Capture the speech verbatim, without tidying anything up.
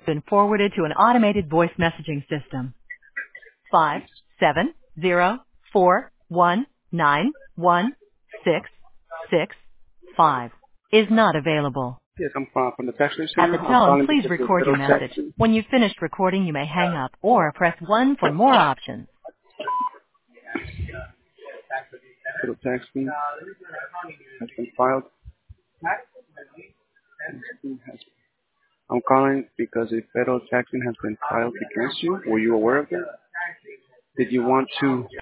Been forwarded to an automated voice messaging system. Five seven zero four one nine one six six five is not available. Yes, I'm calling from the tax At center. the I'm tone, calling please because of record your federal message. taxes. When you've finished recording, you may hang up or press one for more options. Federal tax lien has been filed. I'm calling because a federal tax lien has been filed against you. Were you aware of that? Did you want to